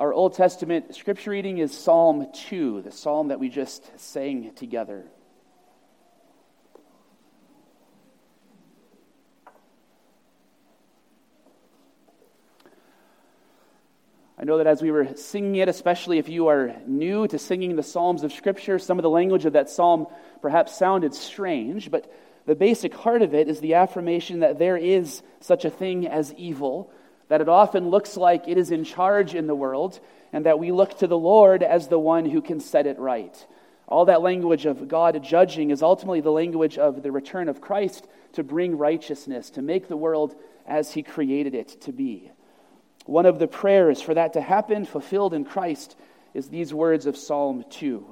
Our Old Testament scripture reading is Psalm 2, the psalm that we just sang together. I know that as we were singing it, especially if you are new to singing the Psalms of Scripture, some of the language of that psalm perhaps sounded strange, but the basic heart of it is the affirmation that there is such a thing as evil, that it often looks like it is in charge in the world, and that we look to the Lord as the one who can set it right. All that language of God judging is ultimately the language of the return of Christ to bring righteousness, to make the world as He created it to be. One of the prayers for that to happen, fulfilled in Christ, is these words of Psalm 2.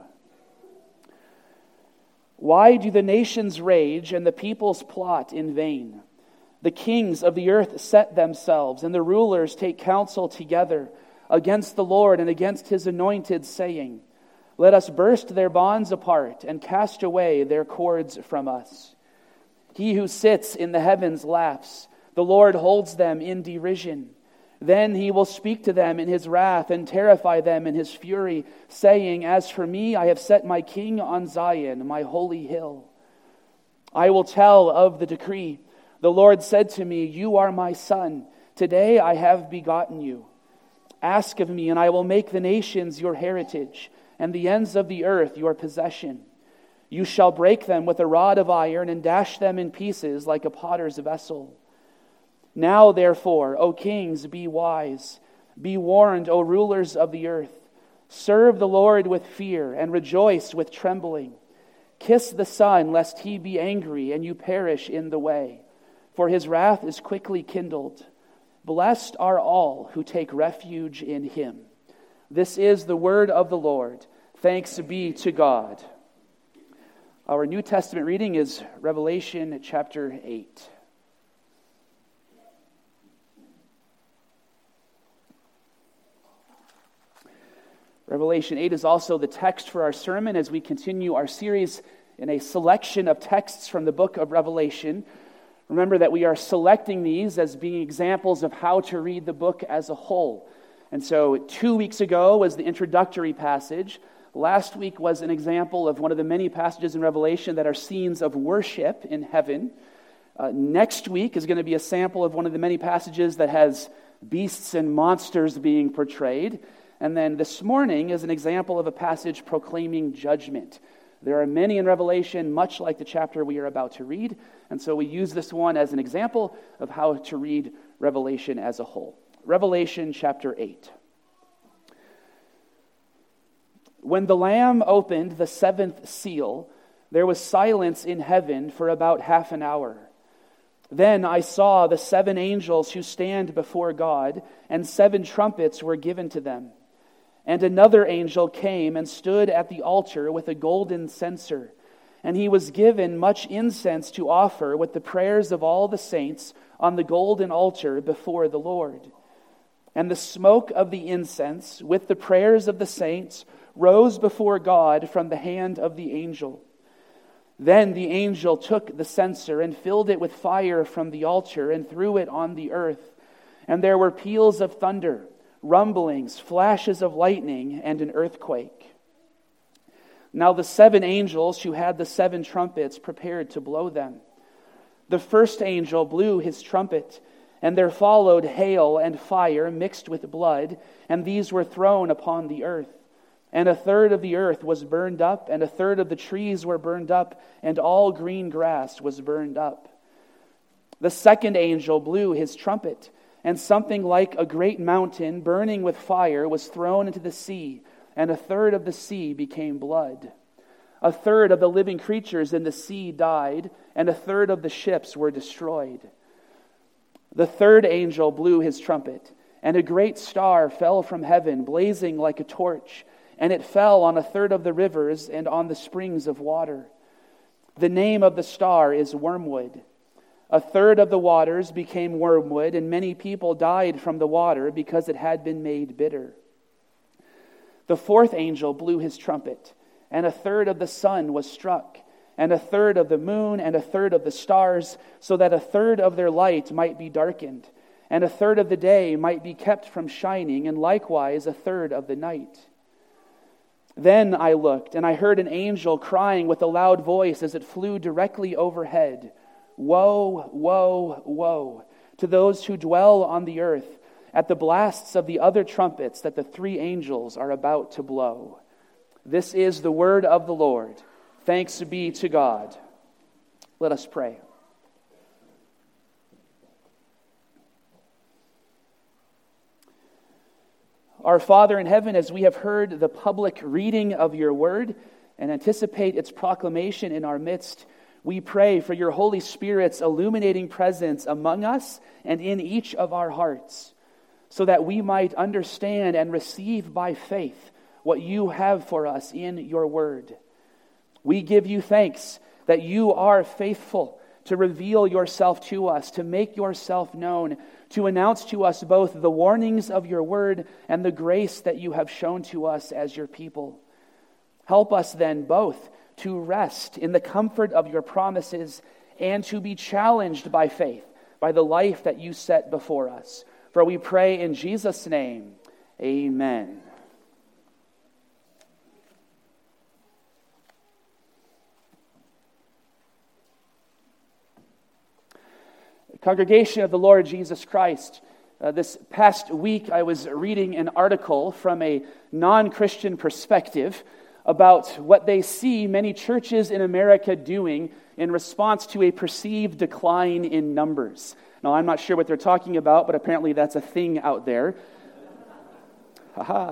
Why do the nations rage and the peoples plot in vain? The kings of the earth set themselves, and the rulers take counsel together against the Lord and against His anointed, saying, let us burst their bonds apart and cast away their cords from us. He who sits in the heavens laughs. The Lord holds them in derision. Then He will speak to them in His wrath and terrify them in His fury, saying, as for me, I have set my king on Zion, my holy hill. I will tell of the decree. The Lord said to me, you are my son. Today I have begotten you. Ask of me, and I will make the nations your heritage, and the ends of the earth your possession. You shall break them with a rod of iron and dash them in pieces like a potter's vessel. Now, therefore, O kings, be wise. Be warned, O rulers of the earth. Serve the Lord with fear and rejoice with trembling. Kiss the Son, lest He be angry and you perish in the way, for His wrath is quickly kindled. Blessed are all who take refuge in Him. This is the word of the Lord. Thanks be to God. Our New Testament reading is Revelation chapter 8. Revelation 8 is also the text for our sermon as we continue our series in a selection of texts from the book of Revelation. Remember that we are selecting these as being examples of how to read the book as a whole. And so 2 weeks ago was the introductory passage. Last week was an example of one of the many passages in Revelation that are scenes of worship in heaven. Next week is going to be a sample of one of the many passages that has beasts and monsters being portrayed. And then this morning is an example of a passage proclaiming judgment. There are many in Revelation, much like the chapter we are about to read. And so we use this one as an example of how to read Revelation as a whole. Revelation chapter 8. When the Lamb opened the seventh seal, there was silence in heaven for about half an hour. Then I saw the 7 angels who stand before God, and 7 trumpets were given to them. And another angel came and stood at the altar with a golden censer, and he was given much incense to offer with the prayers of all the saints on the golden altar before the Lord. And the smoke of the incense with the prayers of the saints rose before God from the hand of the angel. Then the angel took the censer and filled it with fire from the altar and threw it on the earth. And there were peals of thunder, rumblings, flashes of lightning, and an earthquake. Now the 7 angels who had the 7 trumpets prepared to blow them. The first angel blew his trumpet, and there followed hail and fire mixed with blood, and these were thrown upon the earth. And a third of the earth was burned up, and a third of the trees were burned up, and all green grass was burned up. The second angel blew his trumpet, and something like a great mountain burning with fire was thrown into the sea, and a third of the sea became blood. A third of the living creatures in the sea died, and a third of the ships were destroyed. The third angel blew his trumpet, and a great star fell from heaven, blazing like a torch, and it fell on a third of the rivers and on the springs of water. The name of the star is Wormwood. A third of the waters became wormwood, and many people died from the water because it had been made bitter. The fourth angel blew his trumpet, and a third of the sun was struck, and a third of the moon, and a third of the stars, so that a third of their light might be darkened. and a third of the day might be kept from shining, and likewise a third of the night. Then I looked, and I heard an angel crying with a loud voice as it flew directly overhead, "Woe, woe, woe, to those who dwell on the earth, at the blasts of the other trumpets that the three angels are about to blow." This is the word of the Lord. Thanks be to God. Let us pray. Our Father in heaven, as we have heard the public reading of your word and anticipate its proclamation in our midst, we pray for your Holy Spirit's illuminating presence among us and in each of our hearts, so that we might understand and receive by faith what you have for us in your word. We give you thanks that you are faithful to reveal yourself to us, to make yourself known, to announce to us both the warnings of your word and the grace that you have shown to us as your people. Help us then both to rest in the comfort of your promises and to be challenged by faith, by the life that you set before us. For we pray in Jesus' name, amen. Congregation of the Lord Jesus Christ, this past week I was reading an article from a non-Christian perspective about what they see many churches in America doing in response to a perceived decline in numbers. Now, I'm not sure what they're talking about, but apparently that's a thing out there. Haha.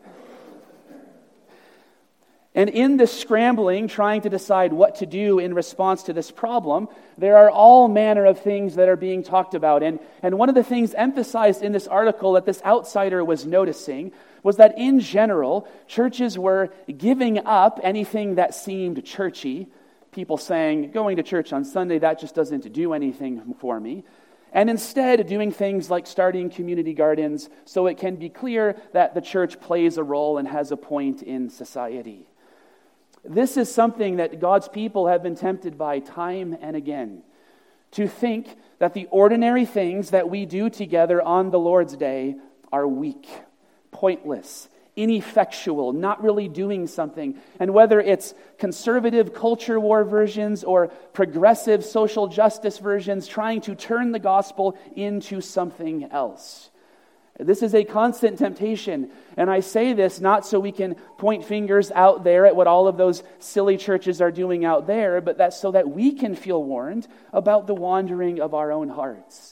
And in this scrambling, trying to decide what to do in response to this problem, there are all manner of things that are being talked about. And one of the things emphasized in this article that this outsider was noticing was that in general, churches were giving up anything that seemed churchy. People saying, going to church on Sunday, that just doesn't do anything for me. And instead doing things like starting community gardens so it can be clear that the church plays a role and has a point in society. This is something that God's people have been tempted by time and again, to think that the ordinary things that we do together on the Lord's Day are weak, pointless, ineffectual, not really doing something. And whether it's conservative culture war versions or progressive social justice versions trying to turn the gospel into something else. This is a constant temptation, and I say this not so we can point fingers out there at what all of those silly churches are doing out there, but that's so that we can feel warned about the wandering of our own hearts.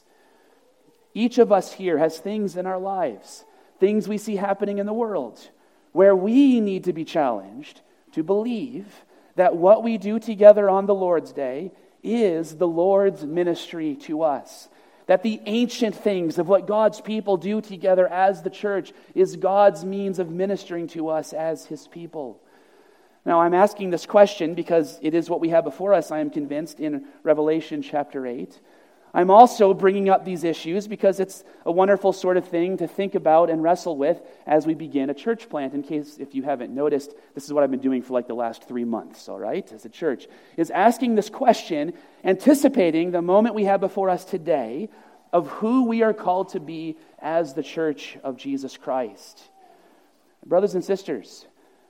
Each of us here has things in our lives, things we see happening in the world, where we need to be challenged to believe that what we do together on the Lord's Day is the Lord's ministry to us. That the ancient things of what God's people do together as the church is God's means of ministering to us as his people. Now, I'm asking this question because it is what we have before us, I am convinced, in Revelation chapter 8. I'm also bringing up these issues because it's a wonderful sort of thing to think about and wrestle with as we begin a church plant. In case, if you haven't noticed, this is what I've been doing for like the last 3 months, all right, as a church, is asking this question, anticipating the moment we have before us today of who we are called to be as the church of Jesus Christ. Brothers and sisters,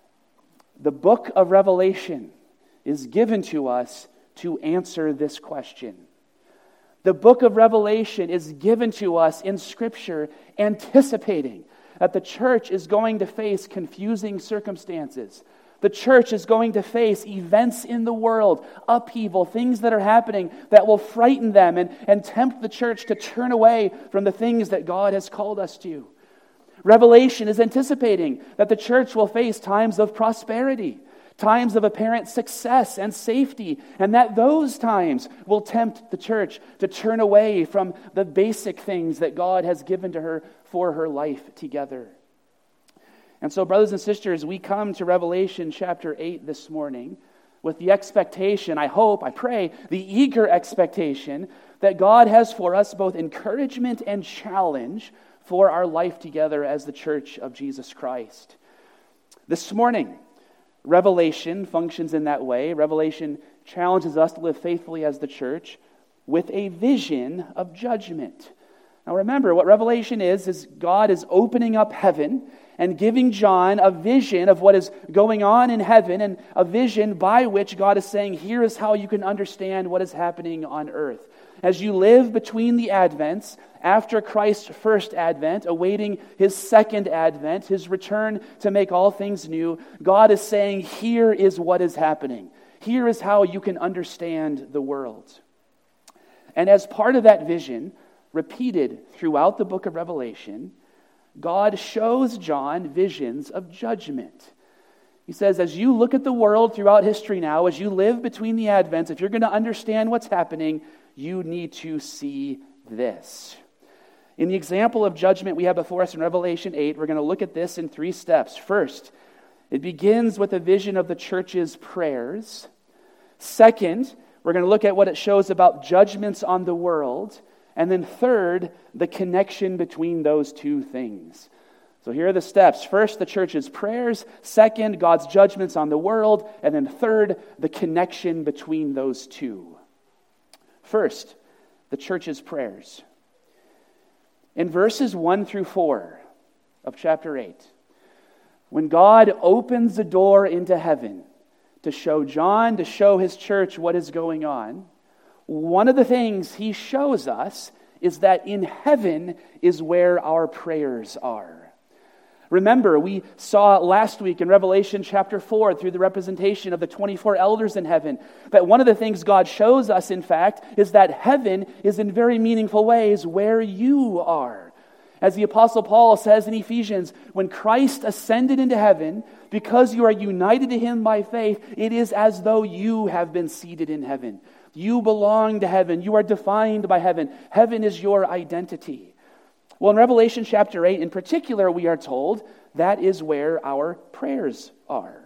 the book of Revelation is given to us to answer this question. The book of Revelation is given to us in Scripture anticipating that the church is going to face confusing circumstances. The church is going to face events in the world, upheaval, things that are happening that will frighten them and tempt the church to turn away from the things that God has called us to. Revelation is anticipating that the church will face times of prosperity, times of apparent success and safety, and that those times will tempt the church to turn away from the basic things that God has given to her for her life together. And so, brothers and sisters, we come to Revelation chapter 8 this morning with the expectation, I hope, I pray, the eager expectation that God has for us both encouragement and challenge for our life together as the church of Jesus Christ. This morning, Revelation functions in that way. Revelation challenges us to live faithfully as the church with a vision of judgment. Now remember, what Revelation is God is opening up heaven and giving John a vision of what is going on in heaven, and a vision by which God is saying, here is how you can understand what is happening on earth. As you live between the advents, after Christ's first advent, awaiting his second advent, his return to make all things new, God is saying, here is what is happening. Here is how you can understand the world. And as part of that vision, repeated throughout the book of Revelation, God shows John visions of judgment. He says, as you look at the world throughout history now, as you live between the advents, if you're going to understand what's happening, you need to see this. In the example of judgment we have before us in Revelation 8, we're going to look at this in 3 steps. First, it begins with a vision of the church's prayers. Second, we're going to look at what it shows about judgments on the world. And then third, the connection between those two things. So here are the steps. First, the church's prayers. Second, God's judgments on the world. And then third, the connection between those two. First, the church's prayers. In verses 1 through 4 of chapter 8, when God opens the door into heaven to show John, to show his church what is going on, one of the things he shows us is that in heaven is where our prayers are. Remember, we saw last week in Revelation chapter 4, through the representation of the 24 elders in heaven, that one of the things God shows us, in fact, is that heaven is in very meaningful ways where you are. As the Apostle Paul says in Ephesians, when Christ ascended into heaven, because you are united to him by faith, it is as though you have been seated in heaven. You belong to heaven. You are defined by heaven. Heaven is your identity. Well, in Revelation chapter 8 in particular, we are told that is where our prayers are.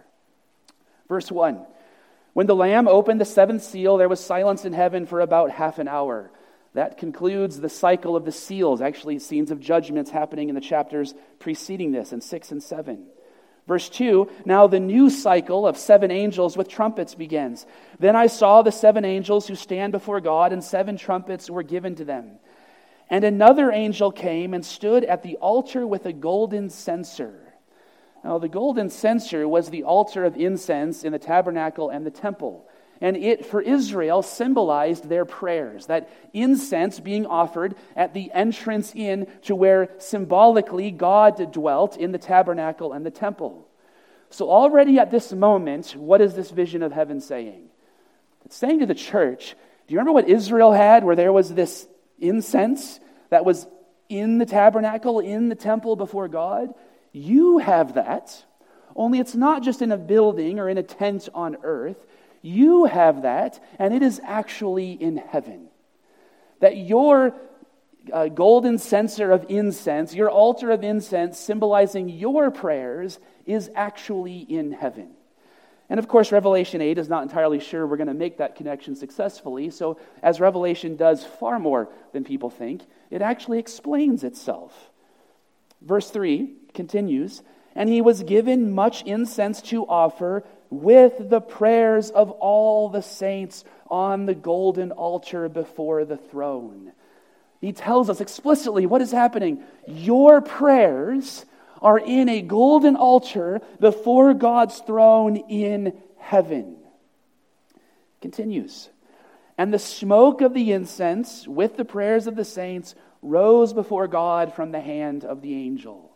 Verse 1, when the Lamb opened the 7th seal, there was silence in heaven for about half an hour. That concludes the cycle of the seals, actually scenes of judgments happening in the chapters preceding this in 6 and 7. Verse 2, now the new cycle of 7 angels with trumpets begins. Then I saw the 7 angels who stand before God, and 7 trumpets were given to them. And another angel came and stood at the altar with a golden censer. Now the golden censer was the altar of incense in the tabernacle and the temple. And it, for Israel, symbolized their prayers, that incense being offered at the entrance in to where symbolically God dwelt in the tabernacle and the temple. So already at this moment, what is this vision of heaven saying? It's saying to the church, do you remember what Israel had, where there was this incense that was in the tabernacle, in the temple before God? You have that, only it's not just in a building or in a tent on earth. You have that, and it is actually in heaven. That your golden censer of incense, your altar of incense symbolizing your prayers, is actually in heaven. And of course, Revelation 8 is not entirely sure we're going to make that connection successfully. So as Revelation does far more than people think, it actually explains itself. Verse 3 continues, and he was given much incense to offer with the prayers of all the saints on the golden altar before the throne. He tells us explicitly what is happening. Your prayers are in a golden altar before God's throne in heaven. Continues. And the smoke of the incense with the prayers of the saints rose before God from the hand of the angel.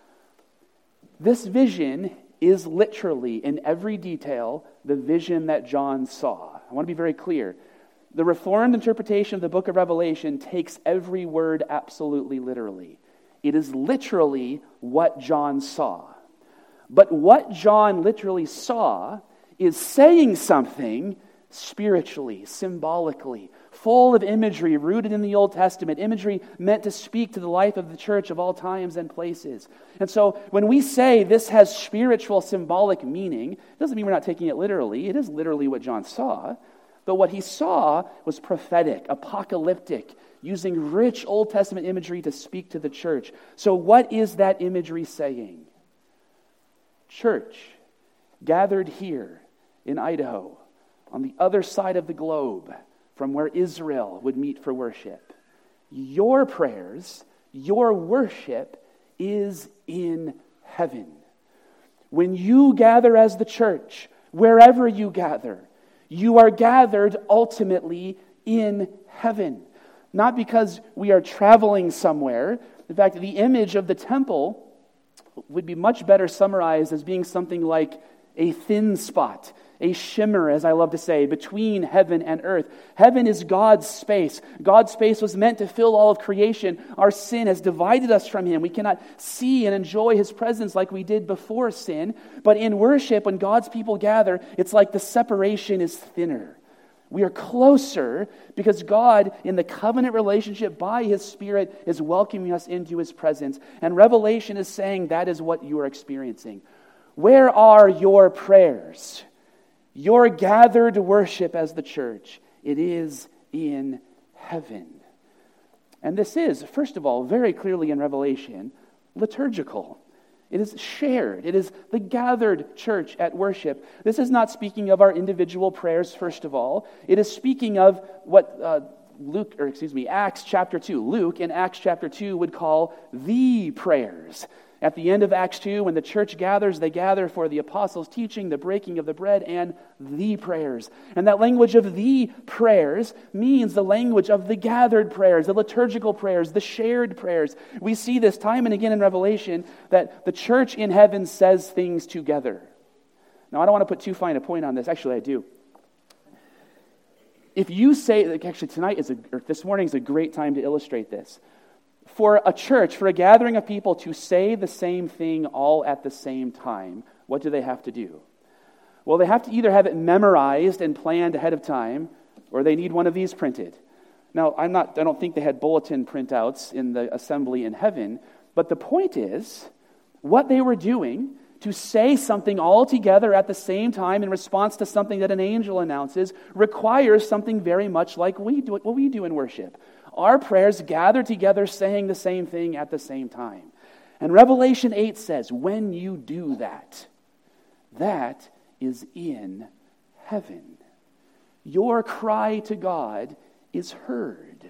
This vision is literally, in every detail, the vision that John saw. I want to be very clear. The Reformed interpretation of the book of Revelation takes every word absolutely literally. It is literally what John saw. But what John literally saw is saying something spiritually, symbolically, full of imagery rooted in the Old Testament, imagery meant to speak to the life of the church of all times and places. And so when we say this has spiritual, symbolic meaning, it doesn't mean we're not taking it literally. It is literally what John saw. But what he saw was prophetic, apocalyptic, using rich Old Testament imagery to speak to the church. So what is that imagery saying? Church, gathered here in Idaho, on the other side of the globe, from where Israel would meet for worship. your prayers, your worship is in heaven. When you gather as the church, wherever you gather, you are gathered ultimately in heaven. Not because we are traveling somewhere. In fact, the image of the temple would be much better summarized as being something like a thin spot, a shimmer, as I love to say, between heaven and earth. Heaven is God's space. God's space was meant to fill all of creation. Our sin has divided us from Him. We cannot see and enjoy His presence like we did before sin. But in worship, when God's people gather, it's like the separation is thinner. We are closer because God, in the covenant relationship by His Spirit, is welcoming us into His presence. And Revelation is saying that is what you are experiencing. Where are your prayers? Your gathered worship as the church. It is in heaven. And this is, first of all, very clearly in Revelation, liturgical. It is shared. It is the gathered church at worship. This is not speaking of our individual prayers, first of all. It is speaking of what Acts chapter 2. Luke in Acts chapter 2 would call the prayers. At the end of Acts 2, when the church gathers, they gather for the apostles' teaching, the breaking of the bread, and the prayers. And that language of the prayers means the language of the gathered prayers, the liturgical prayers, the shared prayers. We see this time and again in Revelation that the church in heaven says things together. Now, I don't want to put too fine a point on this. Actually, I do. If you say, this morning is a great time to illustrate this. For a church, for a gathering of people to say the same thing all at the same time, what do they have to do? Well, they have to either have it memorized and planned ahead of time, or they need one of these printed. Now, I don't think they had bulletin printouts in the assembly in heaven, but the point is, what they were doing to say something all together at the same time in response to something that an angel announces requires something very much like what we do in worship. Our prayers gather together saying the same thing at the same time. And Revelation 8 says, when you do that, that is in heaven. Your cry to God is heard.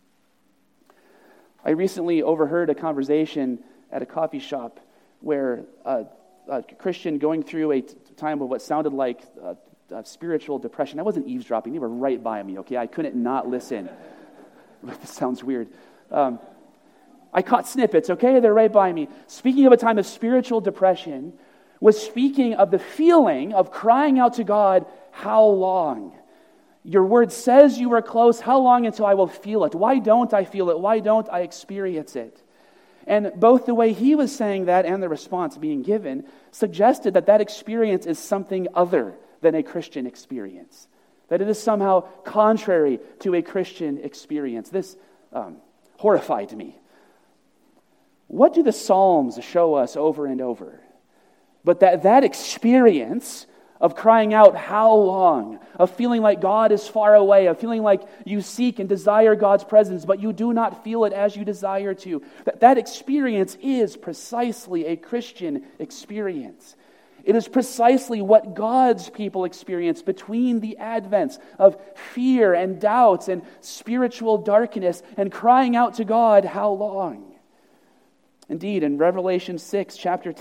I recently overheard a conversation at a coffee shop where a Christian going through a time of what sounded like spiritual depression. I wasn't eavesdropping. They were right by me, okay? I couldn't not listen. This sounds weird. I caught snippets, okay? They're right by me. Speaking of a time of spiritual depression, was speaking of the feeling of crying out to God, how long? Your word says you are close. How long until I will feel it? Why don't I feel it? Why don't I experience it? And both the way he was saying that and the response being given suggested that experience is something other than a Christian experience. That it is somehow contrary to a Christian experience. This horrified me. What do the Psalms show us over and over? But that experience of crying out, how long? Of feeling like God is far away, of feeling like you seek and desire God's presence, but you do not feel it as you desire to. That experience is precisely a Christian experience. It is precisely what God's people experience between the advents of fear and doubts and spiritual darkness and crying out to God, how long? Indeed, in Revelation 6,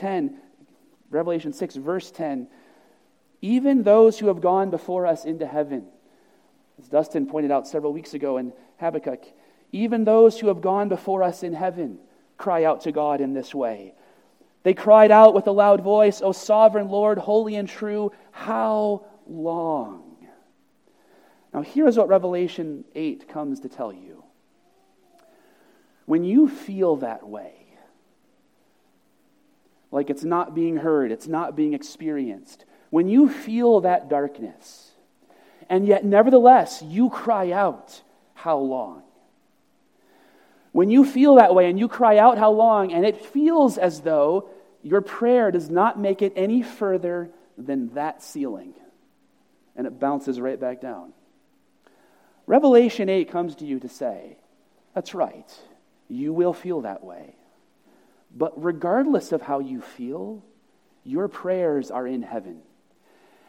verse 10, even those who have gone before us into heaven, as Dustin pointed out several weeks ago in Habakkuk, even those who have gone before us in heaven cry out to God in this way. They cried out with a loud voice, O sovereign Lord, holy and true, how long? Now here is what Revelation 8 comes to tell you. When you feel that way, like it's not being heard, it's not being experienced, when you feel that darkness, and yet nevertheless you cry out, how long? When you feel that way and you cry out how long, and it feels as though your prayer does not make it any further than that ceiling, and it bounces right back down. Revelation 8 comes to you to say, that's right, you will feel that way. But regardless of how you feel, your prayers are in heaven.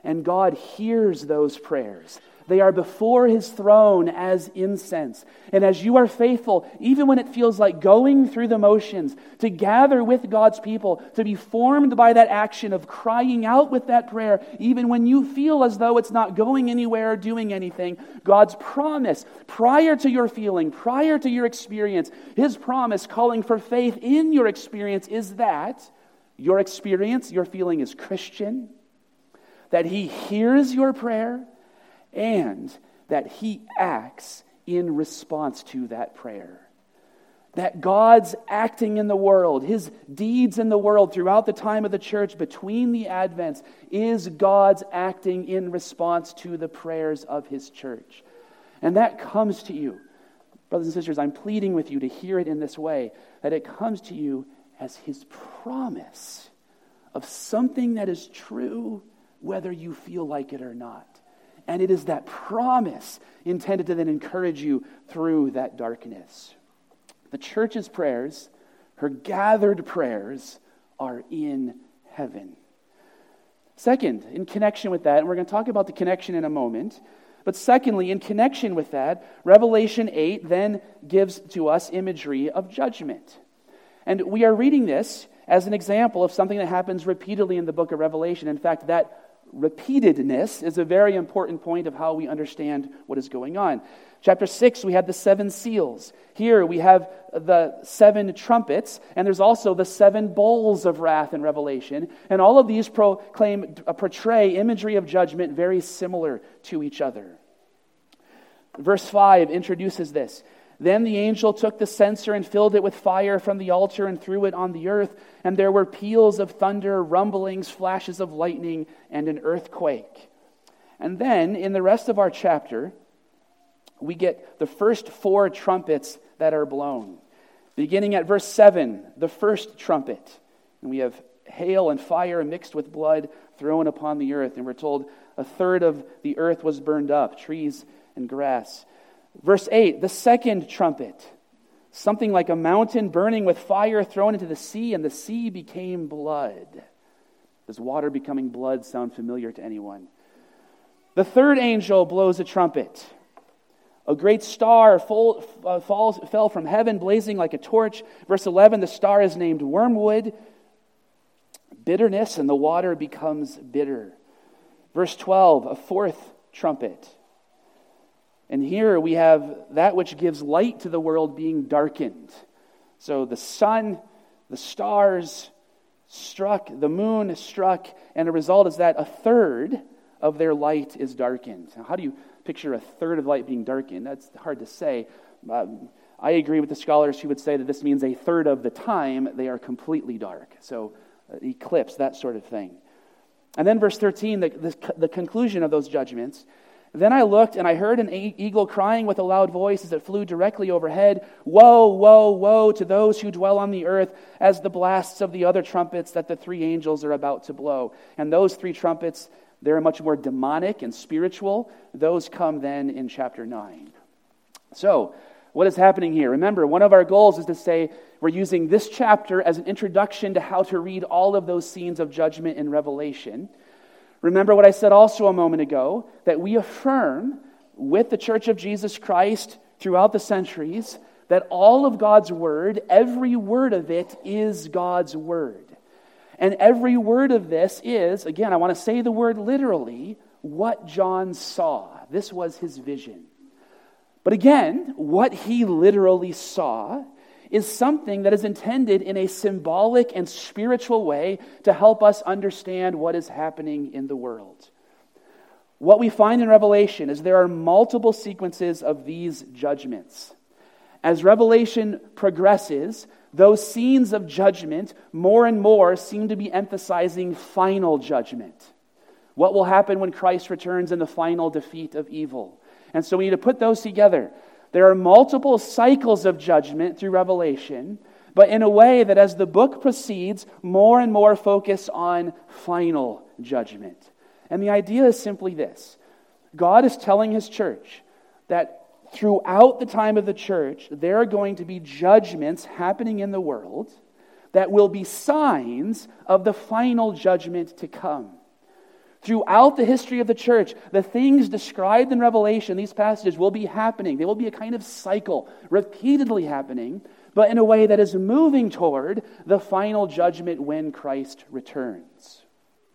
and God hears those prayers. They are before his throne as incense. And as you are faithful, even when it feels like going through the motions, to gather with God's people, to be formed by that action of crying out with that prayer, even when you feel as though it's not going anywhere or doing anything, God's promise, prior to your feeling, prior to your experience, his promise calling for faith in your experience is that your experience, your feeling is Christian, that he hears your prayer, and that he acts in response to that prayer. That God's acting in the world, his deeds in the world throughout the time of the church between the Advents is God's acting in response to the prayers of his church. And that comes to you. Brothers and sisters, I'm pleading with you to hear it in this way, that it comes to you as his promise of something that is true, whether you feel like it or not. And it is that promise intended to then encourage you through that darkness. The church's prayers, her gathered prayers, are in heaven. Second, in connection with that, and we're going to talk about the connection in a moment, but secondly, in connection with that, Revelation 8 then gives to us imagery of judgment. And we are reading this as an example of something that happens repeatedly in the book of Revelation. In fact, that repeatedness is a very important point of how we understand what is going on. Chapter 6, we had the 7 seals. Here we have the 7 trumpets, and there's also the 7 bowls of wrath in Revelation. And all of these portray imagery of judgment very similar to each other. Verse 5 introduces this. Then the angel took the censer and filled it with fire from the altar and threw it on the earth. And there were peals of thunder, rumblings, flashes of lightning, and an earthquake. And then in the rest of our chapter, we get the first 4 trumpets that are blown. Beginning at verse 7, the first trumpet. And we have hail and fire mixed with blood thrown upon the earth. And we're told a third of the earth was burned up, trees and grass. Verse 8, the second trumpet, something like a mountain burning with fire thrown into the sea, and the sea became blood. Does water becoming blood sound familiar to anyone? The third angel blows a trumpet. A great star fell from heaven, blazing like a torch. Verse 11, the star is named Wormwood, bitterness, and the water becomes bitter. Verse 12, a fourth trumpet. And here we have that which gives light to the world being darkened. So the sun, the stars struck, the moon struck, and the result is that a third of their light is darkened. Now, how do you picture a third of light being darkened? That's hard to say. I agree with the scholars who would say that this means a third of the time they are completely dark. So eclipse, that sort of thing. And then verse 13, the conclusion of those judgments. Then I looked, and I heard an eagle crying with a loud voice as it flew directly overhead, "Woe, woe, woe to those who dwell on the earth, as the blasts of the other trumpets that the 3 angels are about to blow." And those 3 trumpets, they're much more demonic and spiritual. Those come then in chapter 9. So, what is happening here? Remember, one of our goals is to say we're using this chapter as an introduction to how to read all of those scenes of judgment in Revelation. Remember what I said also a moment ago, that we affirm with the Church of Jesus Christ throughout the centuries that all of God's Word, every word of it is God's Word. And every word of this is, again, I want to say the word literally, what John saw. This was his vision. But again, what he literally saw is something that is intended in a symbolic and spiritual way to help us understand what is happening in the world. What we find in Revelation is there are multiple sequences of these judgments. As Revelation progresses, those scenes of judgment more and more seem to be emphasizing final judgment. What will happen when Christ returns in the final defeat of evil? And so we need to put those together. There are multiple cycles of judgment through Revelation, but in a way that as the book proceeds, more and more focus on final judgment. And the idea is simply this. God is telling his church that throughout the time of the church, there are going to be judgments happening in the world that will be signs of the final judgment to come. Throughout the history of the church, the things described in Revelation, these passages, will be happening. They will be a kind of cycle, repeatedly happening, but in a way that is moving toward the final judgment when Christ returns.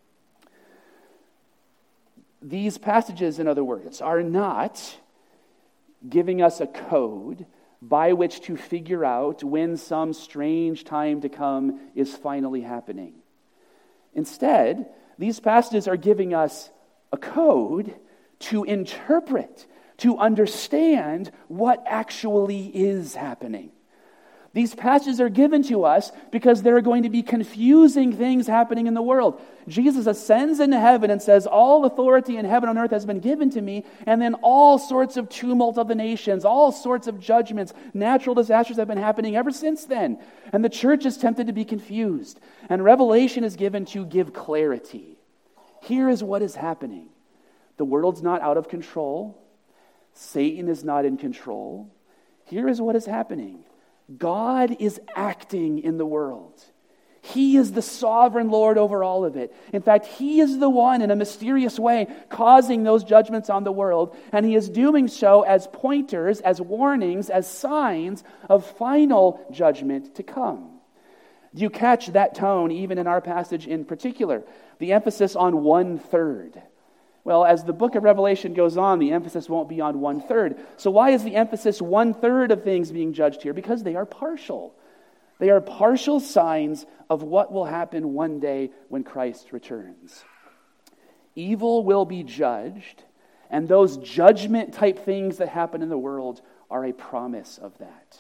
These passages, in other words, are not giving us a code by which to figure out when some strange time to come is finally happening. Instead, these passages are giving us a code to interpret, to understand what actually is happening. These passages are given to us because there are going to be confusing things happening in the world. Jesus ascends into heaven and says, all authority in heaven and earth has been given to me, and then all sorts of tumult of the nations, all sorts of judgments, natural disasters have been happening ever since then. And the church is tempted to be confused. And Revelation is given to give clarity. Here is what is happening. The world's not out of control. Satan is not in control. Here is what is happening. God is acting in the world. He is the sovereign Lord over all of it. In fact, He is the one in a mysterious way causing those judgments on the world, and He is doing so as pointers, as warnings, as signs of final judgment to come. Do you catch that tone even in our passage in particular? The emphasis on 1/3. Well, as the book of Revelation goes on, the emphasis won't be on 1/3. So why is the emphasis 1/3 of things being judged here? Because they are partial. They are partial signs of what will happen one day when Christ returns. Evil will be judged, and those judgment-type things that happen in the world are a promise of that.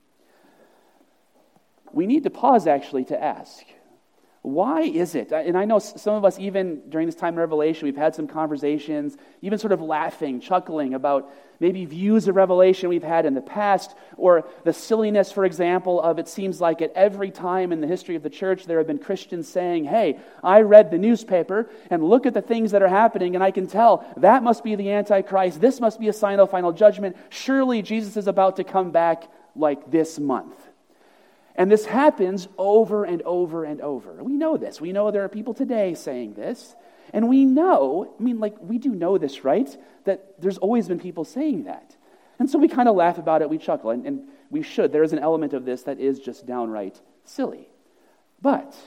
We need to pause, actually, to ask, why is it? And I know some of us, even during this time in Revelation, we've had some conversations, even sort of laughing, chuckling about maybe views of Revelation we've had in the past, or the silliness, for example, of it seems like at every time in the history of the church there have been Christians saying, hey, I read the newspaper and look at the things that are happening and I can tell that must be the Antichrist, this must be a sign of final judgment, surely Jesus is about to come back like this month. And this happens over and over and over. We know this. We know there are people today saying this. And we know, we do know this, right? That there's always been people saying that. And so we kind of laugh about it, we chuckle, and we should. There is an element of this that is just downright silly. But,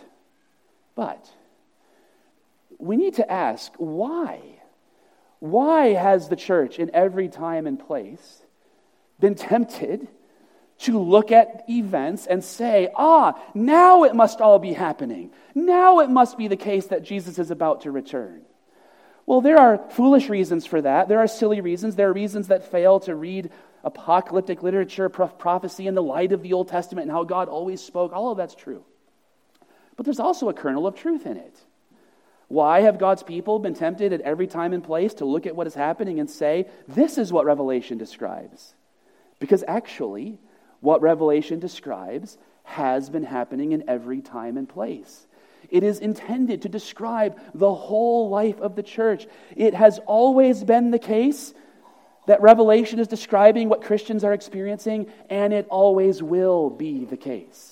we need to ask, why? Why has the church in every time and place been tempted to look at events and say, now it must all be happening. Now it must be the case that Jesus is about to return. Well, there are foolish reasons for that. There are silly reasons. There are reasons that fail to read apocalyptic literature, prophecy in the light of the Old Testament and how God always spoke. All of that's true. But there's also a kernel of truth in it. Why have God's people been tempted at every time and place to look at what is happening and say, this is what Revelation describes? Because actually, what Revelation describes has been happening in every time and place. It is intended to describe the whole life of the church. It has always been the case that Revelation is describing what Christians are experiencing, and it always will be the case.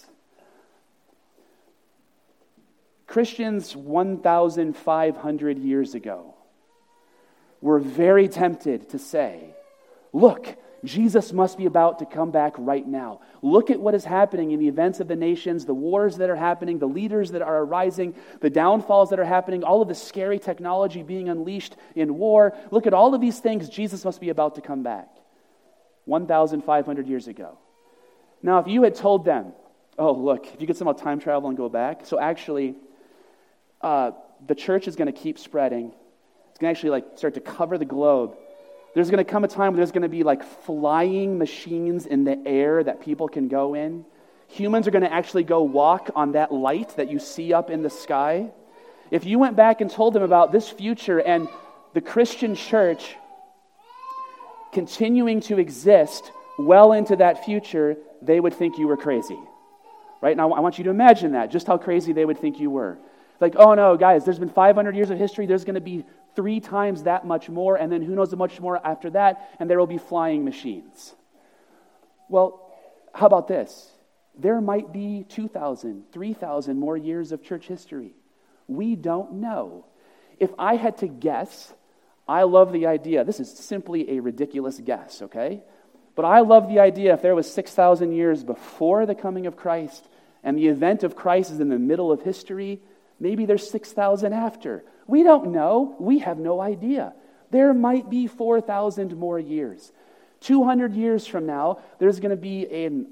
Christians 1,500 years ago were very tempted to say, look, Jesus must be about to come back right now. Look at what is happening in the events of the nations, the wars that are happening, the leaders that are arising, the downfalls that are happening, all of the scary technology being unleashed in war. Look at all of these things. Jesus must be about to come back. 1,500 years ago. Now, if you had told them, oh, look, if you could somehow time travel and go back, so actually, the church is going to keep spreading. It's going to actually start to cover the globe. There's going to come a time where there's going to be flying machines in the air that people can go in. Humans are going to actually go walk on that light that you see up in the sky. If you went back and told them about this future and the Christian church continuing to exist well into that future, they would think you were crazy. Right? Now, I want you to imagine that, just how crazy they would think you were. Oh no, guys, there's been 500 years of history. There's going to be 3 times that much more, and then who knows how much more after that, and there will be flying machines. Well, how about this? There might be 2,000, 3,000 more years of church history. We don't know. If I had to guess, I love the idea. This is simply a ridiculous guess, okay? But I love the idea if there was 6,000 years before the coming of Christ and the event of Christ is in the middle of history, maybe there's 6,000 after. We don't know. We have no idea. There might be 4,000 more years. 200 years from now, there's going to be an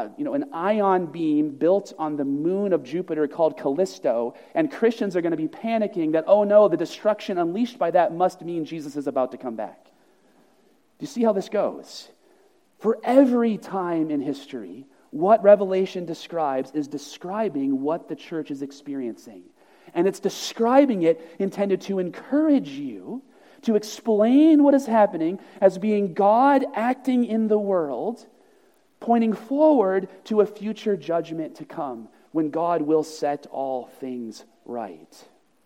ion beam built on the moon of Jupiter called Callisto, and Christians are going to be panicking that, oh no, the destruction unleashed by that must mean Jesus is about to come back. Do you see how this goes? For every time in history, what Revelation describes is describing what the church is experiencing. And it's describing it intended to encourage you to explain what is happening as being God acting in the world, pointing forward to a future judgment to come when God will set all things right.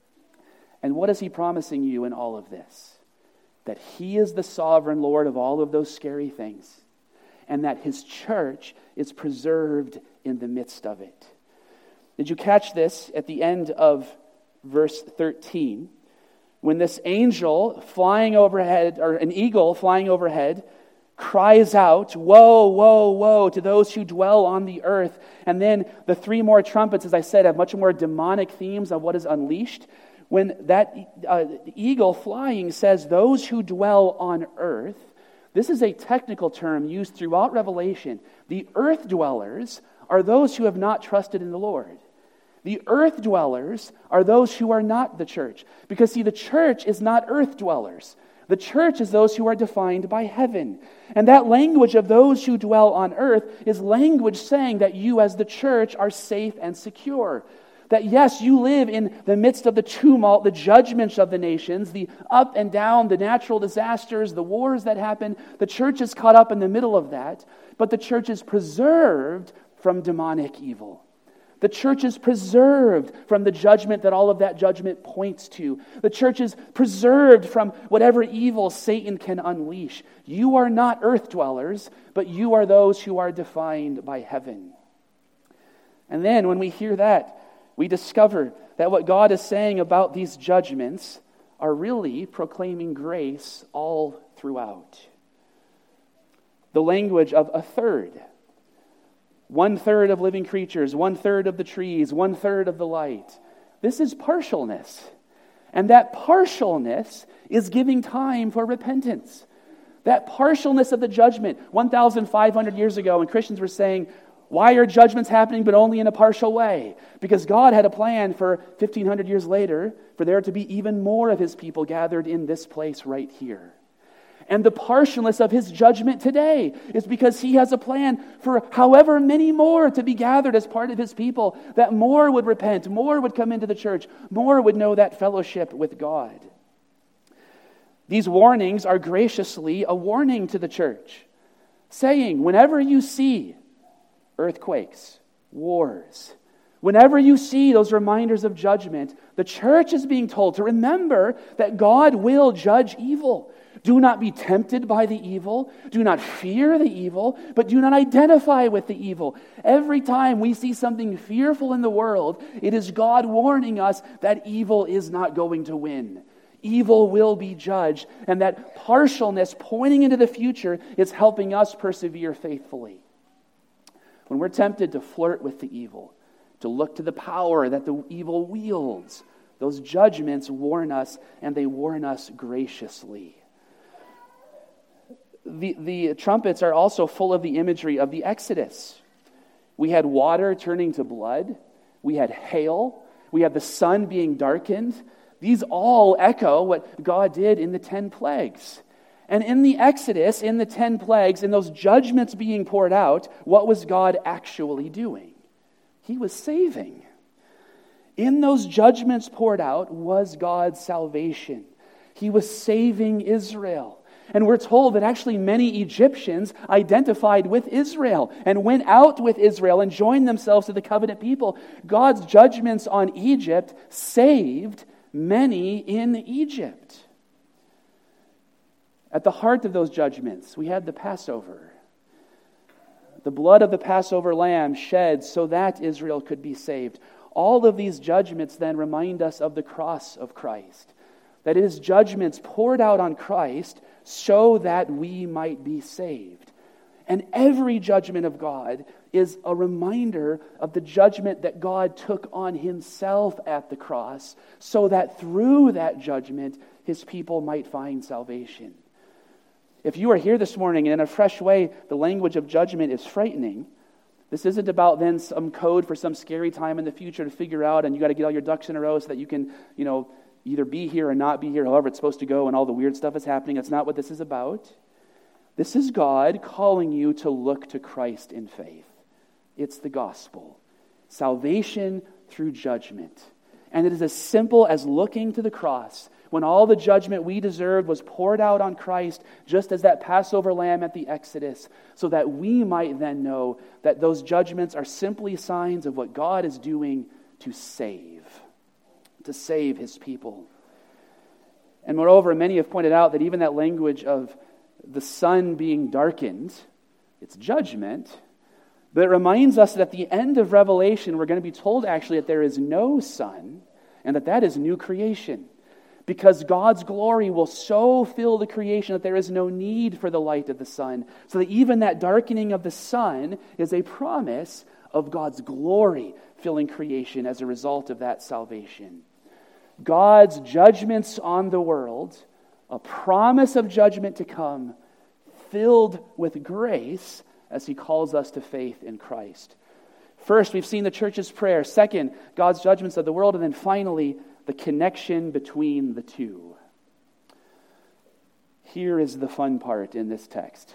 And what is he promising you in all of this? That he is the sovereign Lord of all of those scary things, and that his church is preserved in the midst of it. Did you catch this at the end of verse 13? When this angel flying overhead, or an eagle flying overhead, cries out, "Woe, woe, woe," to those who dwell on the earth. And then the three more trumpets, as I said, have much more demonic themes of what is unleashed. When that eagle flying says, "those who dwell on earth," this is a technical term used throughout Revelation. The earth dwellers are those who have not trusted in the Lord. The earth dwellers are those who are not the church. Because, see, the church is not earth dwellers. The church is those who are defined by heaven. And that language of those who dwell on earth is language saying that you as the church are safe and secure. That yes, you live in the midst of the tumult, the judgments of the nations, the up and down, the natural disasters, the wars that happen. The church is caught up in the middle of that. But the church is preserved from demonic evil. The church is preserved from the judgment that all of that judgment points to. The church is preserved from whatever evil Satan can unleash. You are not earth dwellers, but you are those who are defined by heaven. And then when we hear that, we discover that what God is saying about these judgments are really proclaiming grace all throughout. The language of a third. 1/3 of living creatures, 1/3 of the trees, 1/3 of the light. This is partialness. And that partialness is giving time for repentance. That partialness of the judgment. 1,500 years ago, when Christians were saying, why are judgments happening but only in a partial way? Because God had a plan for 1,500 years later for there to be even more of his people gathered in this place right here. And the partialness of his judgment today is because he has a plan for however many more to be gathered as part of his people, that more would repent, more would come into the church, more would know that fellowship with God. These warnings are graciously a warning to the church, saying, whenever you see earthquakes, wars, whenever you see those reminders of judgment, the church is being told to remember that God will judge evil. Do not be tempted by the evil. Do not fear the evil, but do not identify with the evil. Every time we see something fearful in the world, it is God warning us that evil is not going to win. Evil will be judged, and that partialness pointing into the future is helping us persevere faithfully. When we're tempted to flirt with the evil, to look to the power that the evil wields, those judgments warn us, and they warn us graciously. The trumpets are also full of the imagery of the Exodus. We had water turning to blood. We had hail. We had the sun being darkened. These all echo what God did in the 10 plagues. And in the Exodus, in the 10 plagues, in those judgments being poured out, what was God actually doing? He was saving. In those judgments poured out was God's salvation. He was saving Israel. And we're told that actually many Egyptians identified with Israel and went out with Israel and joined themselves to the covenant people. God's judgments on Egypt saved many in Egypt. At the heart of those judgments, we had the Passover. The blood of the Passover lamb shed so that Israel could be saved. All of these judgments then remind us of the cross of Christ. that his judgments poured out on Christ so that we might be saved. And every judgment of God is a reminder of the judgment that God took on himself at the cross, so that through that judgment, his people might find salvation. If you are here this morning and in a fresh way, the language of judgment is frightening, this isn't about then some code for some scary time in the future to figure out, and you got to get all your ducks in a row so that you can, either be here or not be here, however it's supposed to go, and all the weird stuff is happening. That's not what this is about. This is God calling you to look to Christ in faith. It's the gospel. Salvation through judgment. And it is as simple as looking to the cross, when all the judgment we deserved was poured out on Christ, just as that Passover lamb at the Exodus, so that we might then know that those judgments are simply signs of what God is doing to save his people. And moreover, many have pointed out that even that language of the sun being darkened, it's judgment, but it reminds us that at the end of Revelation, we're going to be told actually that there is no sun, and that is new creation. Because God's glory will so fill the creation that there is no need for the light of the sun. So that even that darkening of the sun is a promise of God's glory filling creation as a result of that salvation. God's judgments on the world, a promise of judgment to come, filled with grace as he calls us to faith in Christ. First, we've seen the church's prayer. Second, God's judgments of the world. And then finally, the connection between the two. Here is the fun part in this text.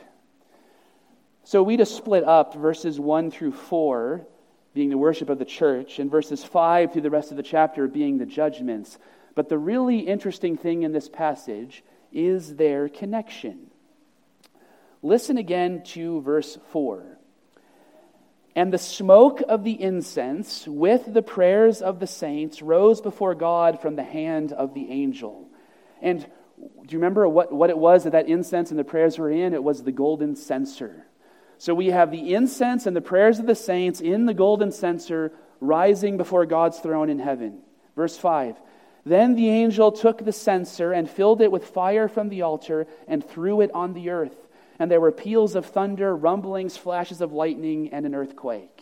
So we just split up verses 1 through 4 being the worship of the church, and verses 5 through the rest of the chapter being the judgments. But the really interesting thing in this passage is their connection. Listen again to verse 4. And the smoke of the incense with the prayers of the saints rose before God from the hand of the angel. And do you remember what it was that incense and the prayers were in? It was the golden censer. So we have the incense and the prayers of the saints in the golden censer rising before God's throne in heaven. Verse 5. Then the angel took the censer and filled it with fire from the altar and threw it on the earth. And there were peals of thunder, rumblings, flashes of lightning, and an earthquake.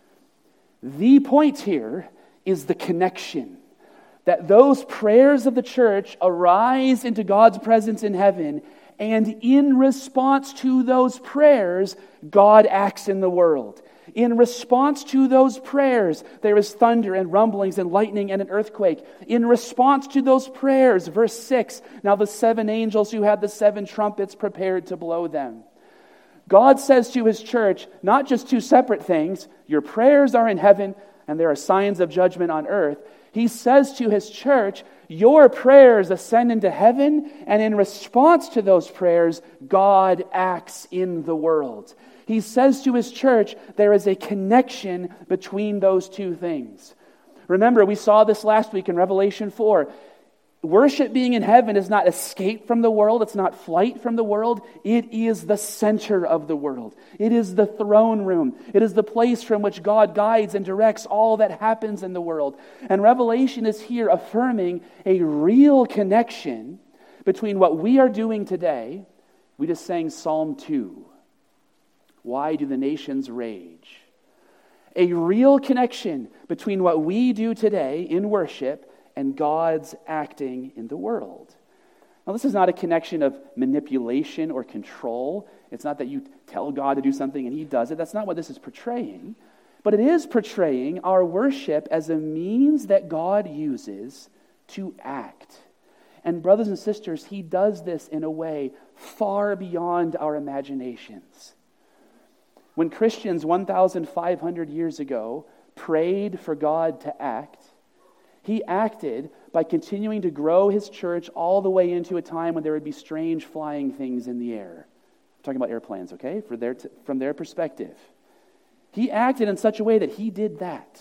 The point here is the connection. That those prayers of the church arise into God's presence in heaven, and in response to those prayers, God acts in the world. In response to those prayers, there is thunder and rumblings and lightning and an earthquake. In response to those prayers, verse 6, now the 7 angels who had the 7 trumpets prepared to blow them. God says to his church, not just 2 separate things, your prayers are in heaven and there are signs of judgment on earth. He says to his church, your prayers ascend into heaven, and in response to those prayers, God acts in the world. He says to his church, there is a connection between those 2 things. Remember, we saw this last week in Revelation 4. Worship being in heaven is not escape from the world. It's not flight from the world. It is the center of the world. It is the throne room. It is the place from which God guides and directs all that happens in the world. And Revelation is here affirming a real connection between what we are doing today. We just sang Psalm 2. Why do the nations rage? A real connection between what we do today in worship and God's acting in the world. Now, this is not a connection of manipulation or control. It's not that you tell God to do something and he does it. That's not what this is portraying. But it is portraying our worship as a means that God uses to act. And brothers and sisters, he does this in a way far beyond our imaginations. When Christians 1,500 years ago prayed for God to act, he acted by continuing to grow his church all the way into a time when there would be strange flying things in the air. I'm talking about airplanes, okay? From their perspective. He acted in such a way that he did that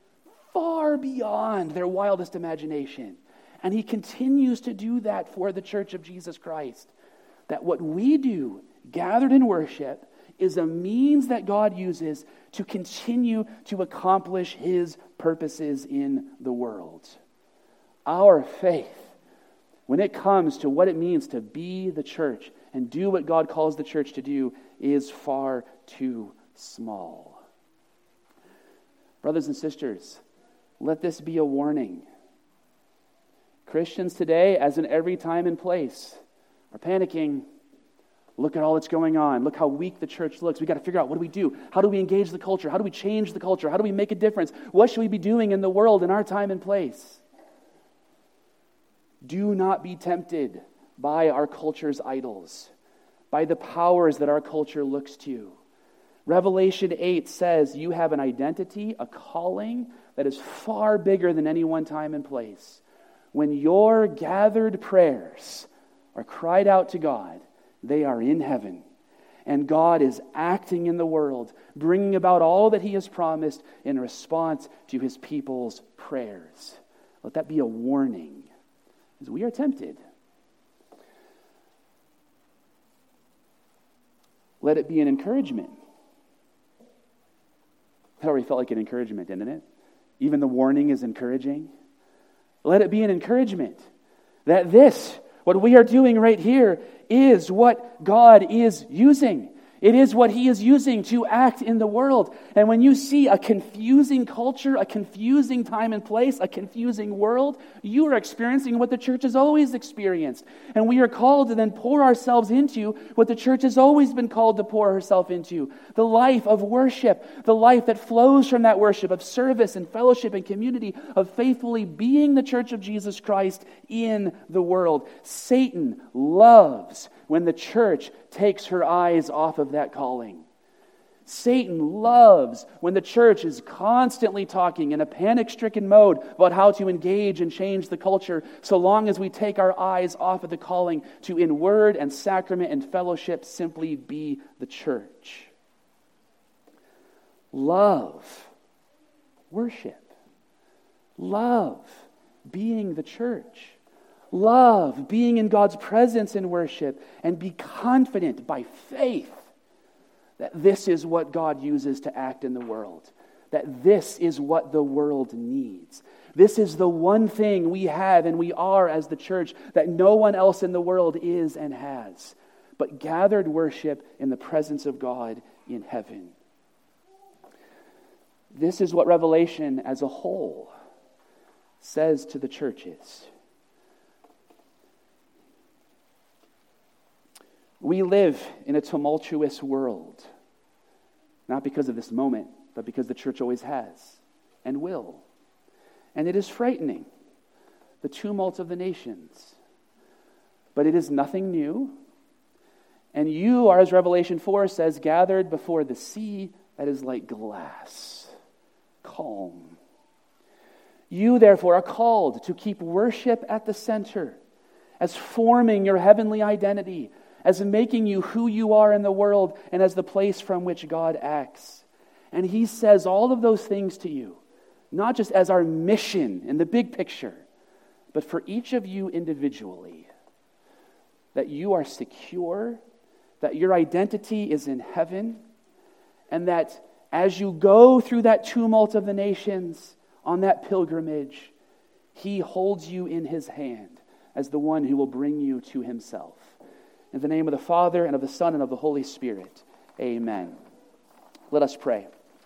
far beyond their wildest imagination. And he continues to do that for the church of Jesus Christ. That what we do, gathered in worship, is a means that God uses to continue to accomplish his purposes in the world. Our faith when it comes to what it means to be the church and do what God calls the church to do, is far too small. Brothers and sisters, let this be a warning. Christians today, as in every time and place, are panicking. Look at all that's going on. Look how weak the church looks. We've got to figure out, what do we do? How do we engage the culture? How do we change the culture? How do we make a difference? What should we be doing in the world in our time and place? Do not be tempted by our culture's idols, by the powers that our culture looks to. Revelation 8 says you have an identity, a calling that is far bigger than any one time and place. When your gathered prayers are cried out to God, they are in heaven. And God is acting in the world, bringing about all that He has promised in response to His people's prayers. Let that be a warning as we are tempted. Let it be an encouragement. That already felt like an encouragement, didn't it? Even the warning is encouraging. Let it be an encouragement that this, what we are doing right here, is what God is using. It is what He is using to act in the world. And when you see a confusing culture, a confusing time and place, a confusing world, you are experiencing what the church has always experienced. And we are called to then pour ourselves into what the church has always been called to pour herself into. The life of worship, the life that flows from that worship, of service and fellowship and community, of faithfully being the church of Jesus Christ in the world. Satan loves when the church takes her eyes off of that calling. Satan loves when the church is constantly talking in a panic-stricken mode about how to engage and change the culture, so long as we take our eyes off of the calling to, in word and sacrament and fellowship, simply be the church. Love worship. Love being the church. Love being in God's presence in worship, and be confident by faith that this is what God uses to act in the world, that this is what the world needs. This is the one thing we have and we are as the church that no one else in the world is and has, but gathered worship in the presence of God in heaven. This is what Revelation as a whole says to the churches. We live in a tumultuous world, not because of this moment, but because the church always has and will. And it is frightening, the tumult of the nations. But it is nothing new. And you are, as Revelation 4 says, gathered before the sea that is like glass, calm. You, therefore, are called to keep worship at the center, as forming your heavenly identity, as making you who you are in the world, and as the place from which God acts. And He says all of those things to you, not just as our mission in the big picture, but for each of you individually, that you are secure, that your identity is in heaven, and that as you go through that tumult of the nations on that pilgrimage, He holds you in His hand as the one who will bring you to Himself. In the name of the Father, and of the Son, and of the Holy Spirit. Amen. Let us pray.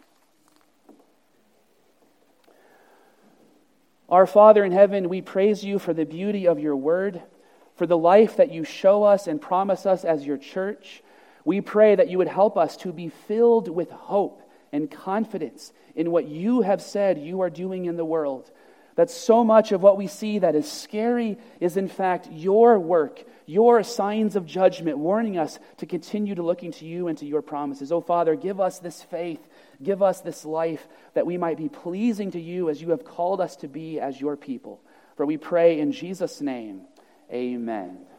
Our Father in heaven, we praise You for the beauty of Your word, for the life that You show us and promise us as Your church. We pray that You would help us to be filled with hope and confidence in what You have said You are doing in the world. That so much of what we see that is scary is in fact Your work, Your signs of judgment, warning us to continue to looking to You and to Your promises. Oh Father, give us this faith, give us this life, that we might be pleasing to You as You have called us to be as Your people. For we pray in Jesus' name, amen.